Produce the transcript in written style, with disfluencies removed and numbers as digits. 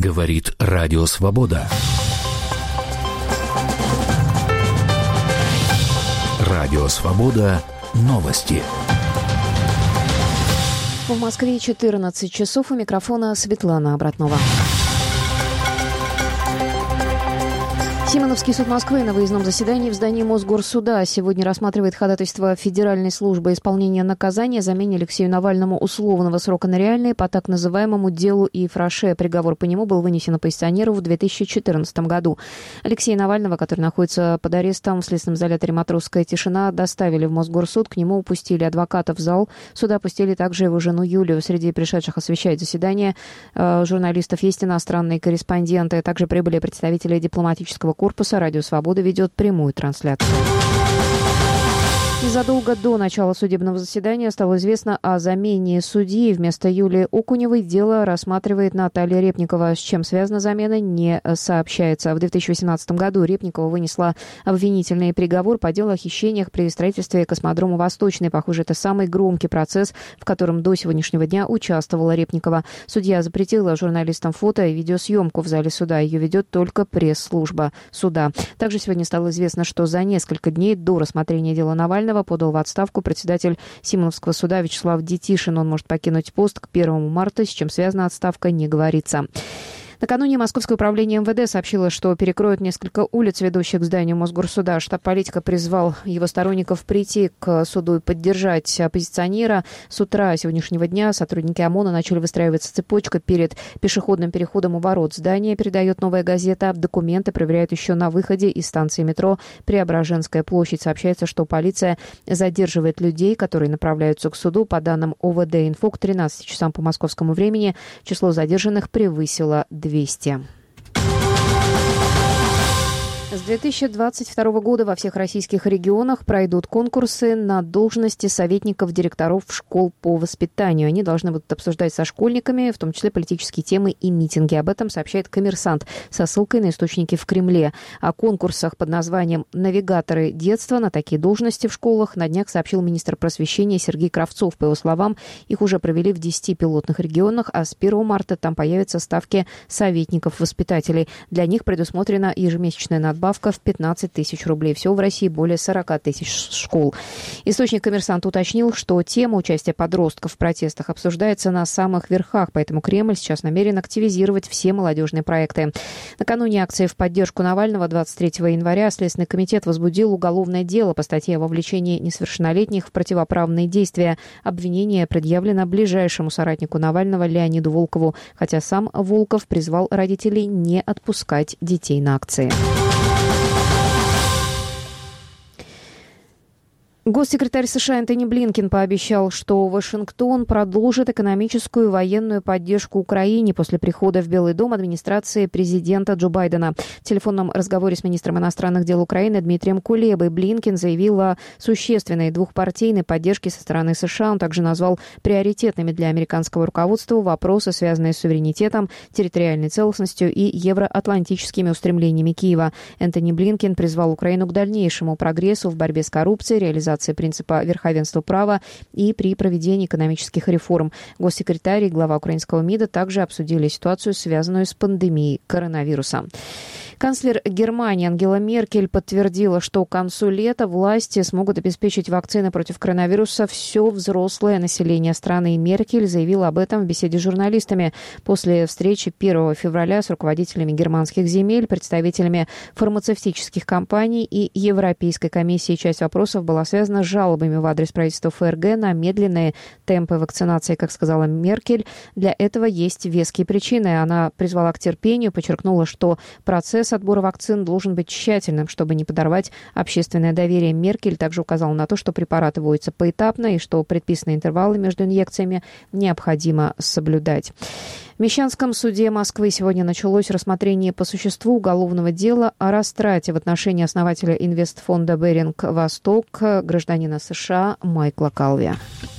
Говорит Радио Свобода. Радио Свобода. Новости. В Москве 14 часов. У микрофона Светлана Обратнова. Симоновский суд Москвы на выездном заседании в здании Мосгорсуда сегодня рассматривает ходатайство Федеральной службы исполнения наказания о замене Алексею Навальному условного срока на реальный по так называемому делу Ефраше. Приговор по нему был вынесен оппозиционеру в 2014 году. Алексея Навального, который находится под арестом в следственном изоляторе «Матросская тишина», доставили в Мосгорсуд. К нему упустили адвоката в зал. Сюда пустили также его жену Юлию. Среди пришедших освещать заседание журналистов есть иностранные корреспонденты. Также прибыли представители дипломатического корпуса. Радио Свобода ведет прямую трансляцию. Незадолго до начала судебного заседания стало известно о замене судьи. Вместо Юлии Окуневой дело рассматривает Наталья Репникова. С чем связана замена, не сообщается. В 2018 году Репникова вынесла обвинительный приговор по делу о хищениях при строительстве космодрома «Восточный». Похоже, это самый громкий процесс, в котором до сегодняшнего дня участвовала Репникова. Судья запретила журналистам фото и видеосъемку в зале суда. Ее ведет только пресс-служба суда. Также сегодня стало известно, что за несколько дней до рассмотрения дела Навального подал в отставку председатель Симоновского суда Вячеслав Детишин. Он может покинуть пост к 1 марта. С чем связана отставка, не говорится. Накануне Московское управление МВД сообщило, что перекроют несколько улиц, ведущих к зданию Мосгорсуда. Штаб политика призвал его сторонников прийти к суду и поддержать оппозиционера. С утра сегодняшнего дня сотрудники ОМОНа начали выстраиваться цепочкой перед пешеходным переходом у ворот здания, передает «Новая газета». Документы проверяют еще на выходе из станции метро Преображенская площадь. Сообщается, что полиция задерживает людей, которые направляются к суду. По данным ОВД-Инфо, к 13 часам по московскому времени число задержанных превысило 200. С 2022 года во всех российских регионах пройдут конкурсы на должности советников директоров школ по воспитанию. Они должны будут обсуждать со школьниками, в том числе политические темы и митинги. Об этом сообщает «Коммерсант» со ссылкой на источники в Кремле. О конкурсах под названием «Навигаторы детства» на такие должности в школах на днях сообщил министр просвещения Сергей Кравцов. По его словам, их уже провели в 10 пилотных регионах, а с 1 марта там появятся ставки советников-воспитателей. Для них предусмотрена ежемесячная надбавка в 15 тысяч рублей. Всего в России более 40 тысяч школ. Источник «Коммерсант» уточнил, что тема участия подростков в протестах обсуждается на самых верхах, поэтому Кремль сейчас намерен активизировать все молодежные проекты. Накануне акции в поддержку Навального 23 января Следственный комитет возбудил уголовное дело по статье о вовлечении несовершеннолетних в противоправные действия. Обвинение предъявлено ближайшему соратнику Навального Леониду Волкову, хотя сам Волков призвал родителей не отпускать детей на акции. Госсекретарь США Энтони Блинкен пообещал, что Вашингтон продолжит экономическую и военную поддержку Украине после прихода в Белый дом администрации президента Джо Байдена. В телефонном разговоре с министром иностранных дел Украины Дмитрием Кулебой Блинкен заявил о существенной двухпартийной поддержке со стороны США. Он также назвал приоритетными для американского руководства вопросы, связанные с суверенитетом, территориальной целостностью и евроатлантическими устремлениями Киева. Энтони Блинкен призвал Украину к дальнейшему прогрессу в борьбе с коррупцией, реализации принципа верховенства права и при проведении экономических реформ. Госсекретарь и глава украинского МИДа также обсудили ситуацию, связанную с пандемией коронавируса. Канцлер Германии Ангела Меркель подтвердила, что к концу лета власти смогут обеспечить вакцины против коронавируса все взрослое население страны. Меркель заявила об этом в беседе с журналистами после встречи 1 февраля с руководителями германских земель, представителями фармацевтических компаний и Европейской комиссии. Часть вопросов была связана с жалобами в адрес правительства ФРГ на медленные темпы вакцинации. Как сказала Меркель, для этого есть веские причины. Она призвала к терпению, подчеркнула, что процесс отбора вакцин должен быть тщательным, чтобы не подорвать общественное доверие. Меркель также указала на то, что препараты вводятся поэтапно и что предписанные интервалы между инъекциями необходимо соблюдать. В Мещанском суде Москвы сегодня началось рассмотрение по существу уголовного дела о растрате в отношении основателя инвестфонда «Беринг Восток» гражданина США Майкла Калви.